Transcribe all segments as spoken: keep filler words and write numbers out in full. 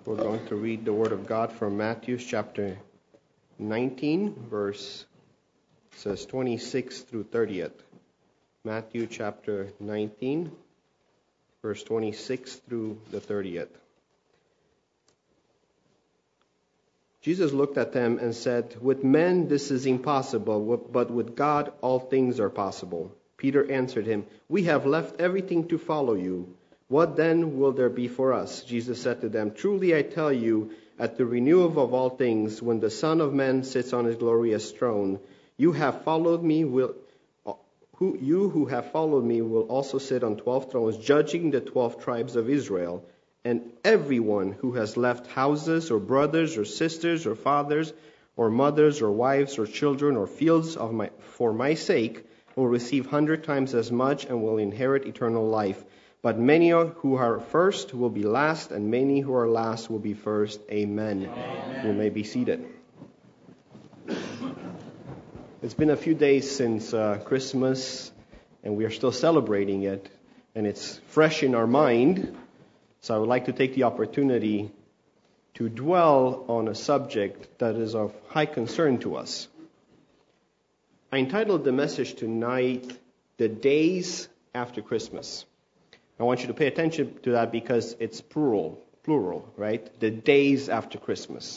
We're going to read the Word of God from Matthew chapter nineteen, verse it says twenty-six through thirtieth. Matthew chapter nineteen, verse twenty-six through the thirtieth. Jesus looked at them and said, "With men this is impossible, but with God all things are possible." Peter answered him, "We have left everything to follow you. What then will there be for us?" Jesus said to them, "Truly I tell you, at the renewal of all things, when the Son of Man sits on his glorious throne, you have followed me will who you who have followed me will also sit on twelve thrones, judging the twelve tribes of Israel. And everyone who has left houses or brothers or sisters or fathers or mothers or wives or children or fields of my for my sake will receive hundred times as much and will inherit eternal life. But many who are first will be last, and many who are last will be first." Amen. Amen. You may be seated. It's been a few days since uh, Christmas, and we are still celebrating it, and it's fresh in our mind. So I would like to take the opportunity to dwell on a subject that is of high concern to us. I entitled the message tonight, "The Days After Christmas." I want you to pay attention to that because it's plural, plural, right? The days after Christmas.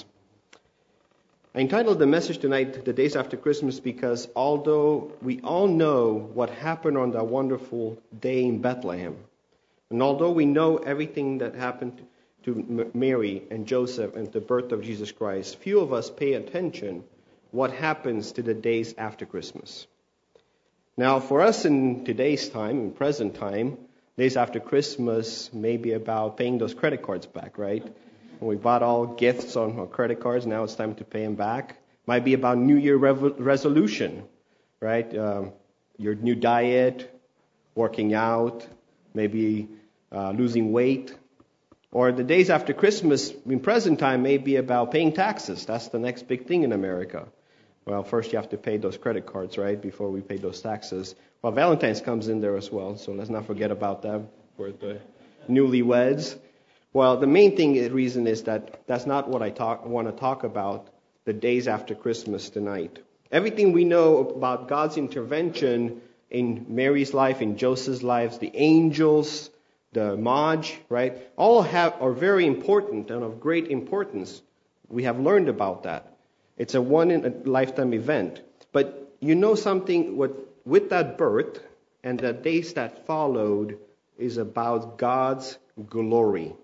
I entitled the message tonight, "The Days After Christmas," because although we all know what happened on that wonderful day in Bethlehem, and although we know everything that happened to Mary and Joseph and the birth of Jesus Christ, few of us pay attention what happens to the days after Christmas. Now, for us in today's time, in present time, days after Christmas may be about paying those credit cards back, right? When we bought all gifts on our credit cards, now it's time to pay them back. Might be about New Year rev- resolution, right? Um, your new diet, working out, maybe uh, losing weight. Or the days after Christmas in present time may be about paying taxes. That's the next big thing in America. Well, first you have to pay those credit cards, right, before we pay those taxes. Well, Valentine's comes in there as well, so let's not forget about that for the newlyweds. Well, the main thing, reason is that that's not what I talk, want to talk about the days after Christmas tonight. Everything we know about God's intervention in Mary's life, in Joseph's lives, the angels, the Magi, right, all have are very important and of great importance. We have learned about that. It's a one-in-a-lifetime event. But you know something, what, with that birth and the days that followed is about God's glory,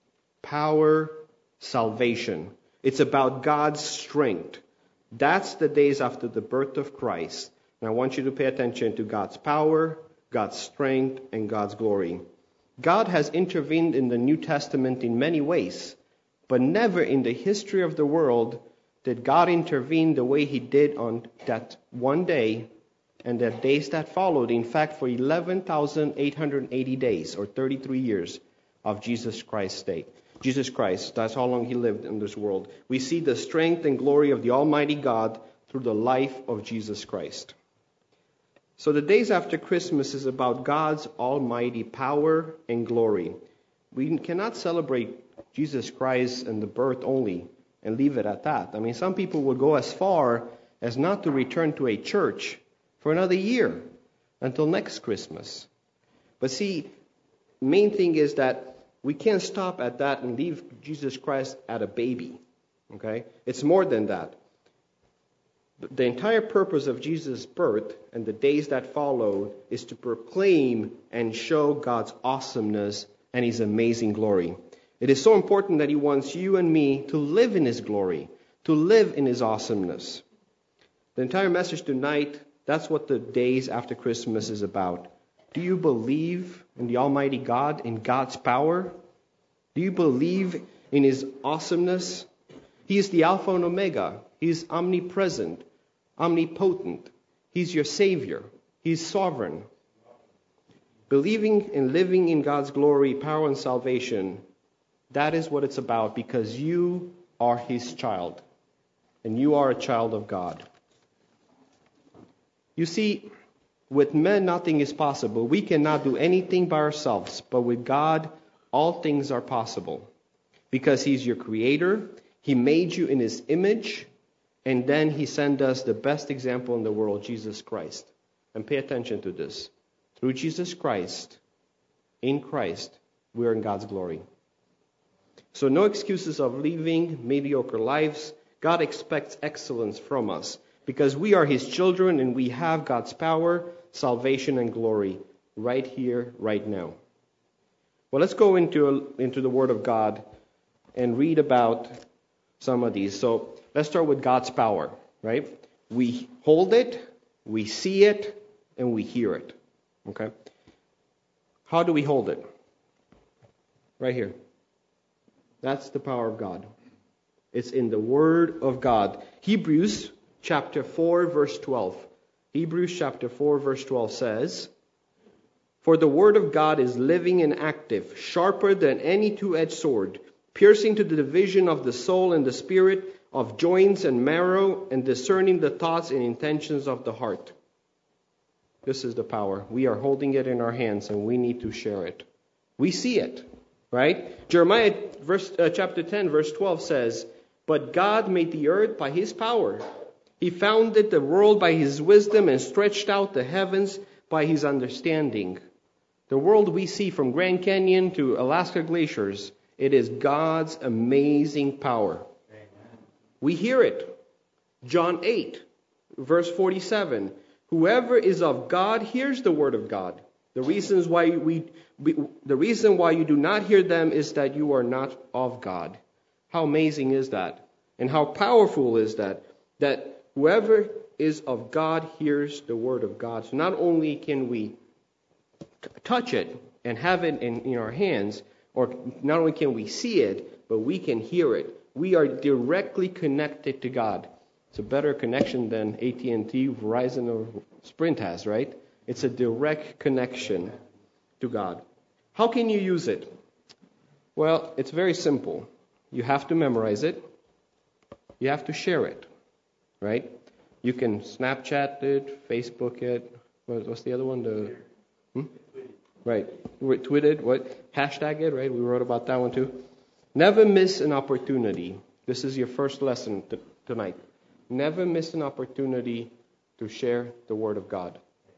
power, salvation. It's about God's strength. That's the days after the birth of Christ. And I want you to pay attention to God's power, God's strength, and God's glory. God has intervened in the New Testament in many ways, but never in the history of the world did God intervene the way he did on that one day and the days that followed. In fact, for eleven thousand eight hundred eighty days, or thirty-three years of Jesus Christ's day. Jesus Christ, that's how long he lived in this world. We see the strength and glory of the Almighty God through the life of Jesus Christ. So the days after Christmas is about God's almighty power and glory. We cannot celebrate Jesus Christ and the birth only and leave it at that. I mean, some people will go as far as not to return to a church for another year until next Christmas. But see, main thing is that we can't stop at that and leave Jesus Christ at a baby. Okay? It's more than that. The entire purpose of Jesus' birth and the days that followed is to proclaim and show God's awesomeness and his amazing glory. It is so important that he wants you and me to live in his glory, to live in his awesomeness. The entire message tonight, that's what the days after Christmas is about. Do you believe in the Almighty God, in God's power? Do you believe in his awesomeness? He is the Alpha and Omega. He is omnipresent, omnipotent. He's your Savior. He's sovereign. Believing and living in God's glory, power, and salvation, that is what it's about, because you are his child. And you are a child of God. You see, with men nothing is possible. We cannot do anything by ourselves, but with God all things are possible. because He's your creator. He made you in His image. And then He sent us the best example in the world, Jesus Christ. And pay attention to this. Through Jesus Christ, in Christ, we are in God's glory. So no excuses of living mediocre lives. God expects excellence from us because we are His children and we have God's power, salvation, and glory right here, right now. Well, let's go into, into the Word of God and read about some of these. So let's start with God's power, right? We hold it, we see it, and we hear it. Okay? How do we hold it? Right here. That's the power of God. It's in the Word of God. Hebrews chapter four, verse twelve. Hebrews chapter four, verse twelve says, "For the Word of God is living and active, sharper than any two-edged sword, piercing to the division of the soul and the spirit, of joints and marrow, and discerning the thoughts and intentions of the heart." This is the power. We are holding it in our hands, and we need to share it. We see it, right? Jeremiah verse, uh, chapter ten, verse twelve says, "But God made the earth by His power. He founded the world by His wisdom and stretched out the heavens by His understanding." The world we see from Grand Canyon to Alaska glaciers, it is God's amazing power. Amen. We hear it. John eight, verse forty-seven. "Whoever is of God hears the word of God. The reasons why we, we the reason why you do not hear them is that you are not of God." How amazing is that? And how powerful is that? That whoever is of God hears the word of God. So not only can we t- touch it and have it in, in our hands, or not only can we see it, but we can hear it. We are directly connected to God. It's a better connection than A T and T, Verizon, or Sprint has, right? It's a direct connection to God. How can you use it? Well, it's very simple. You have to memorize it. You have to share it, right? You can Snapchat it, Facebook it. What's the other one? The hmm? Right. Tweet it. What? Hashtag it, right? We wrote about that one too. Never miss an opportunity. This is your first lesson t- tonight. Never miss an opportunity to share the Word of God.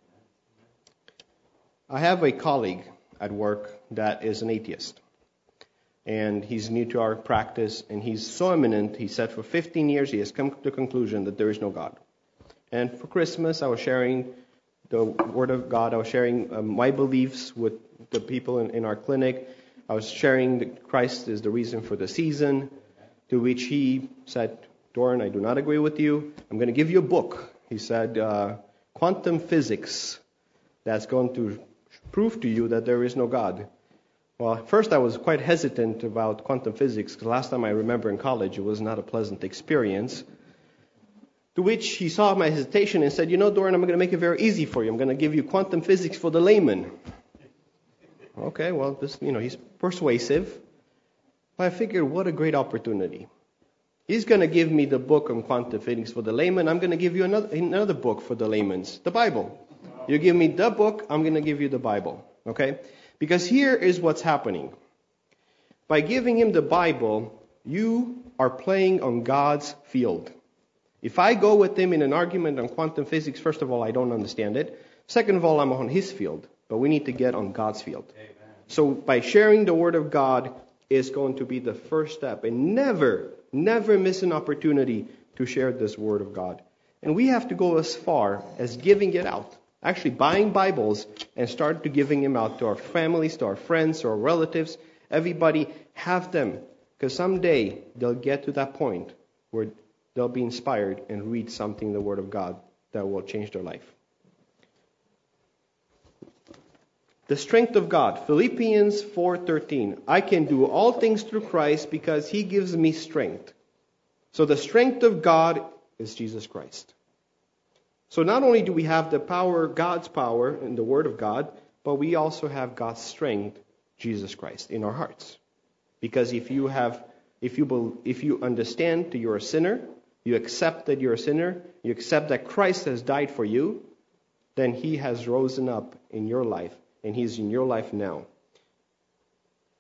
I have a colleague at work that is an atheist. And he's new to our practice, and he's so eminent, he said for fifteen years he has come to the conclusion that there is no God. And for Christmas, I was sharing the Word of God. I was sharing um, my beliefs with the people in, in our clinic. I was sharing that Christ is the reason for the season, to which he said, "Doran, I do not agree with you. I'm going to give you a book." He said, uh, "Quantum physics, that's going to prove to you that there is no God." Well, at first I was quite hesitant about quantum physics, because last time I remember in college it was not a pleasant experience. To which he saw my hesitation and said, "You know, Doran, I'm going to make it very easy for you. I'm going to give you quantum physics for the layman." Okay, well, this, you know, he's persuasive. But I figured, what a great opportunity. He's going to give me the book on quantum physics for the layman. I'm going to give you another, another book for the layman's, the Bible. You give me the book, I'm going to give you the Bible. Okay? Because here is what's happening. By giving him the Bible, you are playing on God's field. If I go with him in an argument on quantum physics, first of all, I don't understand it. Second of all, I'm on his field. But we need to get on God's field. Amen. So by sharing the Word of God is going to be the first step. And never, never miss an opportunity to share this Word of God. And we have to go as far as giving it out. Actually buying Bibles and start to giving them out to our families, to our friends, to our relatives. Everybody have them. Because someday they'll get to that point where they'll be inspired and read something in the Word of God that will change their life. The strength of God. Philippians four thirteen. "I can do all things through Christ because He gives me strength." So the strength of God is Jesus Christ. So not only do we have the power, God's power in the Word of God, but we also have God's strength, Jesus Christ, in our hearts. Because if you have, if you if you understand that you're a sinner, you accept that you're a sinner, you accept that Christ has died for you, then He has risen up in your life, and He's in your life now.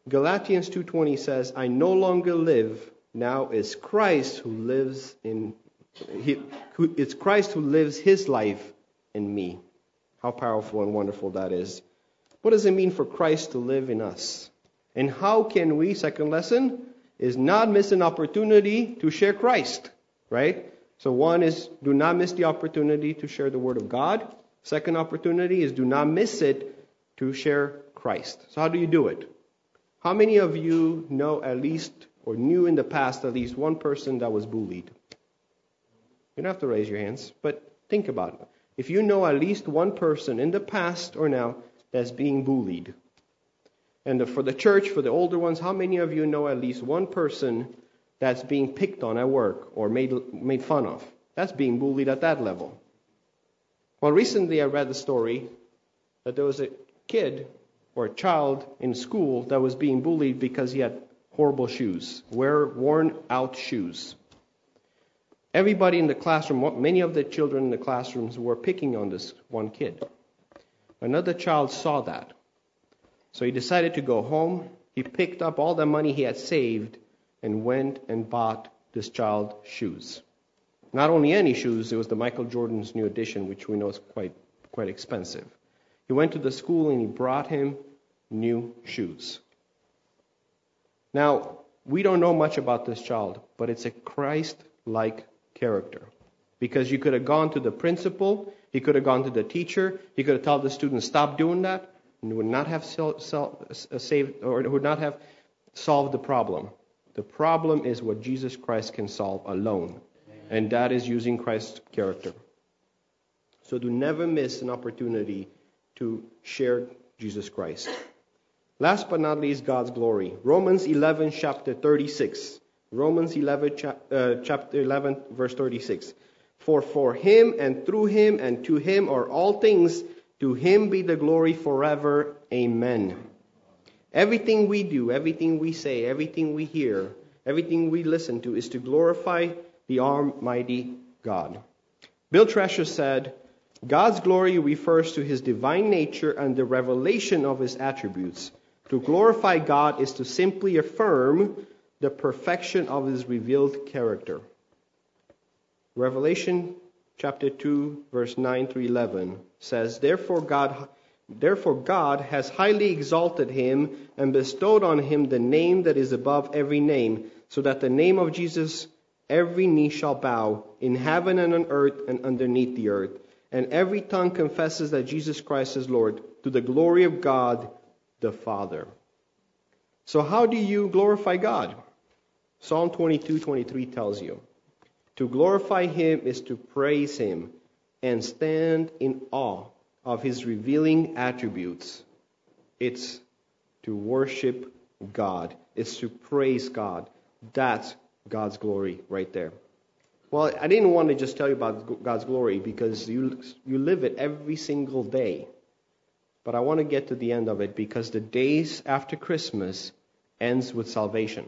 Galatians two twenty says, I no longer live, now it's Christ who lives in he, who, it's Christ who lives his life in me. How powerful and wonderful that is. What does it mean for Christ to live in us? And how can we, second lesson, is not miss an opportunity to share Christ, right? So one is do not miss the opportunity to share the Word of God. Second opportunity is do not miss it to share Christ. So how do you do it? How many of you know at least or knew in the past at least one person that was bullied? You don't have to raise your hands, but think about it. If you know at least one person in the past or now that's being bullied, and for the church, for the older ones, how many of you know at least one person that's being picked on at work or made made fun of? That's being bullied at that level. Well, recently I read the story that there was a kid or a child in school that was being bullied because he had horrible shoes, wear worn out shoes. Everybody in the classroom, many of the children in the classrooms were picking on this one kid. Another child saw that. So he decided to go home. He picked up all the money he had saved and went and bought this child shoes. Not only any shoes, it was the Michael Jordan's new edition, which we know is quite quite expensive. He went to the school and he brought him new shoes. Now, we don't know much about this child, but it's a Christ-like character. Because you could have gone to the principal, he could have gone to the teacher, he could have told the student, stop doing that, and would not have saved or would not have solved the problem. The problem is what Jesus Christ can solve alone, and that is using Christ's character. So do never miss an opportunity to share Jesus Christ. Last but not least, God's glory. Romans eleven, chapter thirty-six. Romans eleven, uh, chapter eleven, verse thirty-six. For for him and through him and to him are all things. To him be the glory forever. Amen. Everything we do, everything we say, everything we hear, everything we listen to is to glorify the Almighty God. Bill Tresher said, God's glory refers to his divine nature and the revelation of his attributes. To glorify God is to simply affirm the perfection of his revealed character. Revelation chapter two, verse nine through eleven says, Therefore God, therefore God has highly exalted him and bestowed on him the name that is above every name, so that the name of Jesus every knee shall bow, in heaven and on earth and underneath the earth, and every tongue confesses that Jesus Christ is Lord, to the glory of God the Father. So how do you glorify God? Psalm twenty-two twenty-three tells you, to glorify him is to praise him and stand in awe of his revealing attributes. It's to worship God. It's to praise God. That's God's glory right there. Well, I didn't want to just tell you about God's glory because you you live it every single day. But I want to get to the end of it because the days after Christmas ends with salvation.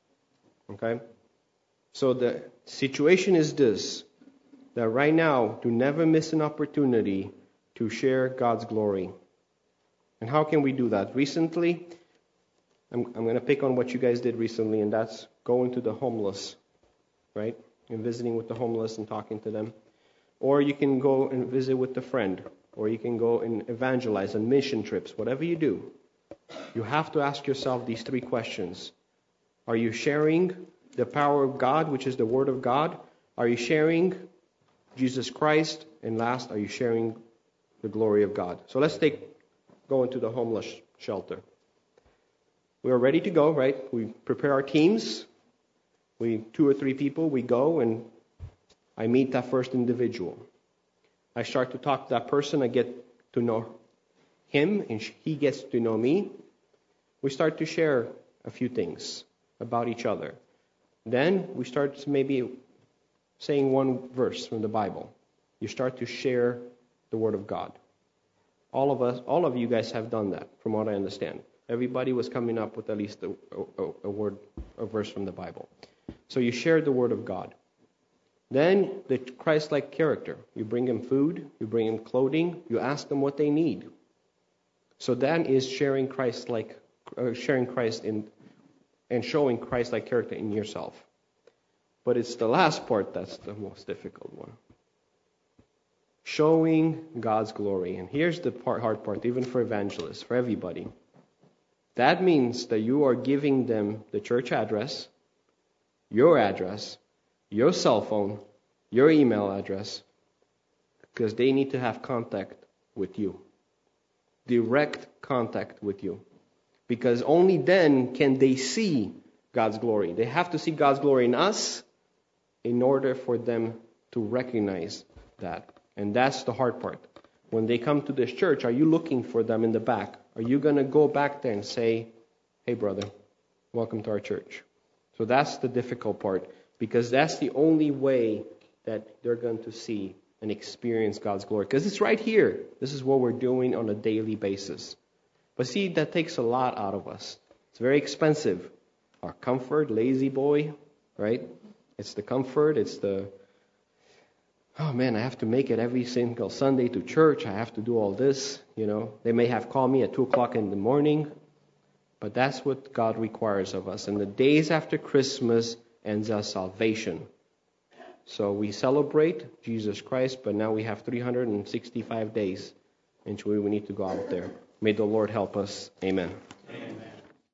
Okay? So the situation is this, that right now, do never miss an opportunity to share God's glory. And how can we do that? Recently, I'm, I'm going to pick on what you guys did recently, and that's going to the homeless, right? And visiting with the homeless and talking to them. Or you can go and visit with a friend. Or you can go and evangelize on mission trips. Whatever you do, you have to ask yourself these three questions. Are you sharing the power of God, which is the Word of God? Are you sharing Jesus Christ? And last, are you sharing the glory of God? So let's take go into the homeless shelter. We are ready to go, right? We prepare our teams. We two or three people, we go and I meet that first individual. I start to talk to that person. I get to know him and he gets to know me. We start to share a few things about each other. Then we start maybe saying one verse from the Bible. You start to share the Word of God. All of us, all of you guys have done that, from what I understand. Everybody was coming up with at least a, a, a word, a verse from the Bible. So you share the Word of God. Then the Christ-like character. You bring them food, you bring them clothing, you ask them what they need. So that is sharing Christ-like uh, sharing Christ in and showing Christ-like character in yourself. But it's the last part that's the most difficult one. Showing God's glory. And here's the part, hard part, even for evangelists, for everybody. That means that you are giving them the church address, your address, your cell phone, your email address, because they need to have contact with you. Direct contact with you. Because only then can they see God's glory. They have to see God's glory in us in order for them to recognize that. And that's the hard part. When they come to this church, are you looking for them in the back? Are you going to go back there and say, hey, brother, welcome to our church? So that's the difficult part, because that's the only way that they're going to see and experience God's glory. Because it's right here. This is what we're doing on a daily basis. But see, that takes a lot out of us. It's very expensive. Our comfort, lazy boy, right? It's the comfort, it's the, oh man, I have to make it every single Sunday to church. I have to do all this, you know. They may have called me at two o'clock in the morning, but that's what God requires of us. And the days after Christmas ends our salvation. So we celebrate Jesus Christ, but now we have three hundred sixty-five days in which we need to go out there. May the Lord help us. Amen.